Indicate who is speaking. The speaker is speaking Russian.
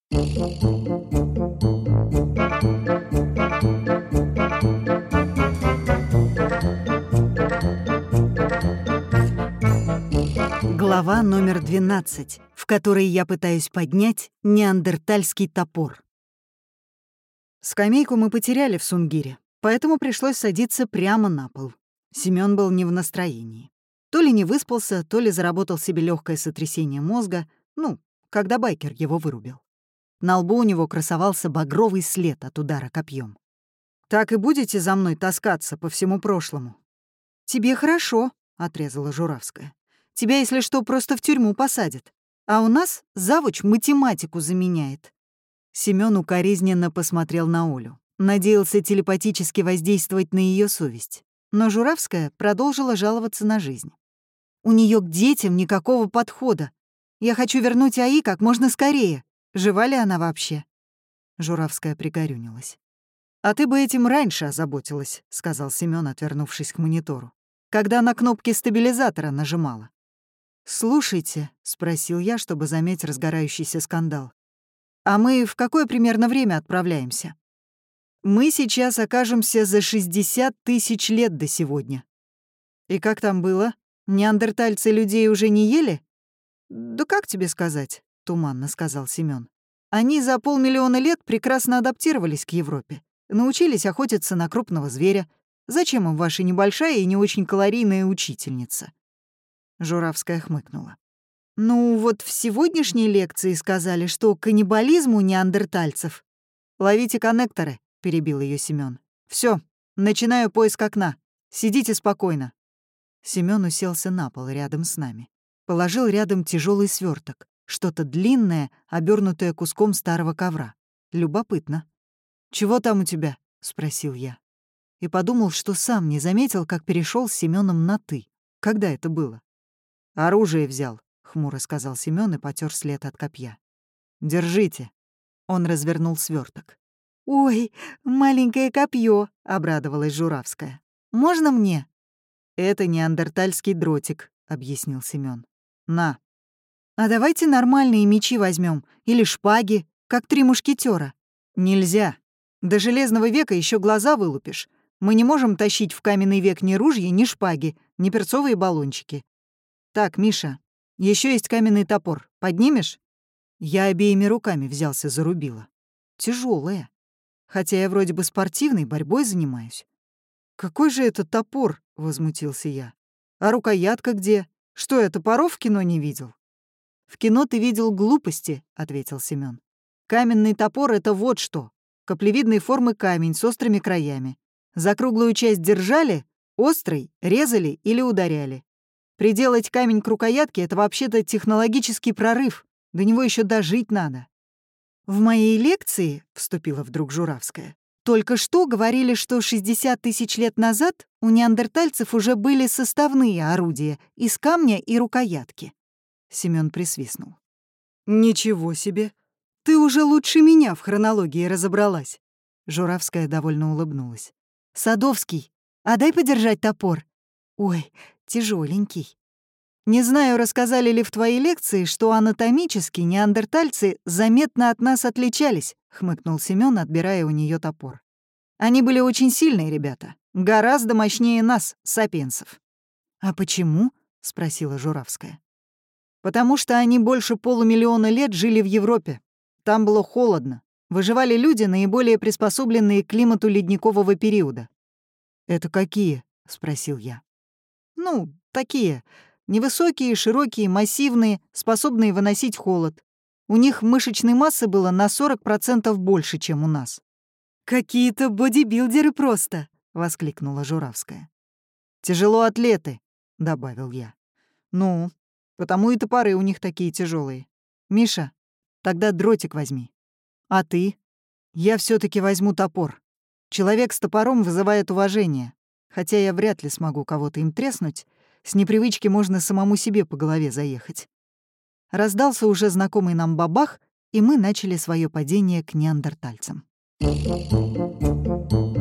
Speaker 1: Глава номер 12, в которой я пытаюсь поднять неандертальский топор. Скамейку мы потеряли в Сунгире, поэтому пришлось садиться прямо на пол. Семён был не в настроении. То ли не выспался, то ли заработал себе легкое сотрясение мозга, когда байкер его вырубил. На лбу у него красовался багровый след от удара копьем. «Так и будете за мной таскаться по всему прошлому?» «Тебе хорошо», — отрезала Журавская. «Тебя, если что, просто в тюрьму посадят. А у нас завуч математику заменяет». Семён укоризненно посмотрел на Олю. Надеялся телепатически воздействовать на ее совесть. Но Журавская продолжила жаловаться на жизнь. «У нее к детям никакого подхода. Я хочу вернуть АИ как можно скорее. Жива ли она вообще?» Журавская пригорюнилась. «А ты бы этим раньше озаботилась», — сказал Семён, отвернувшись к монитору, «когда на кнопки стабилизатора нажимала». «Слушайте», — спросил я, чтобы заметить разгорающийся скандал, «а мы в какое примерно время отправляемся?» «Мы сейчас окажемся за 60 тысяч лет до сегодня». «И как там было? Неандертальцы людей уже не ели?» «Да как тебе сказать?» — туманно сказал Семён. «Они за 500 000 лет прекрасно адаптировались к Европе, научились охотиться на крупного зверя. Зачем им ваша небольшая и не очень калорийная учительница?» Журавская хмыкнула. «Ну, вот в сегодняшней лекции сказали, что каннибализм у неандертальцев...» «Ловите коннекторы», — перебил ее Семён. «Всё, начинаю поиск окна. Сидите спокойно». Семён уселся на пол рядом с нами. Положил рядом тяжелый сверток, что-то длинное, обернутое куском старого ковра. Любопытно. «Чего там у тебя?» — спросил я. И подумал, что сам не заметил, как перешел с Семёном на «ты». Когда это было? «Оружие взял», — хмуро сказал Семён и потер след от копья. «Держите». Он развернул сверток. «Ой, маленькое копье, обрадовалась Журавская. «Можно мне?» «Это неандертальский дротик», — объяснил Семён. «На». «А давайте нормальные мечи возьмем или шпаги, как 3 мушкетера». «Нельзя. До железного века еще глаза вылупишь. Мы не можем тащить в каменный век ни ружья, ни шпаги, ни перцовые баллончики. Так, Миша, еще есть каменный топор. Поднимешь?» Я обеими руками взялся за рубило. Тяжелое. Хотя я вроде бы спортивной борьбой занимаюсь. «Какой же это топор?» — возмутился я. «А рукоятка где? Что, я топоров в кино не видел?» «В кино ты видел глупости», — ответил Семён. «Каменный топор — это вот что. Каплевидной формы камень с острыми краями. За круглую часть держали, острый резали или ударяли. Приделать камень к рукоятке — это вообще-то технологический прорыв. До него еще дожить надо». «В моей лекции», — вступила вдруг Журавская, «только что говорили, что 60 тысяч лет назад у неандертальцев уже были составные орудия из камня и рукоятки». Семён присвистнул. «Ничего себе! Ты уже лучше меня в хронологии разобралась». Журавская довольно улыбнулась. «Садовский, а дай подержать топор. Ой, тяжеленький. Не знаю, рассказали ли в твоей лекции, что анатомически неандертальцы заметно от нас отличались», — хмыкнул Семён, отбирая у нее топор. «Они были очень сильные ребята, гораздо мощнее нас, сапиенсов». «А почему?» — спросила Журавская. «Потому что они больше 500 000 лет жили в Европе. Там было холодно. Выживали люди, наиболее приспособленные к климату ледникового периода». «Это какие?» — спросил я. «Ну, такие. Невысокие, широкие, массивные, способные выносить холод. У них мышечной массы было на 40% больше, чем у нас». «Какие-то бодибилдеры просто!» — воскликнула Журавская. «Тяжелоатлеты», — добавил я. «Ну, потому и топоры у них такие тяжелые. Миша, тогда дротик возьми. А ты?» «Я все таки возьму топор. Человек с топором вызывает уважение. Хотя я вряд ли смогу кого-то им треснуть. С непривычки можно самому себе по голове заехать». Раздался уже знакомый нам бабах, и мы начали свое падение к неандертальцам.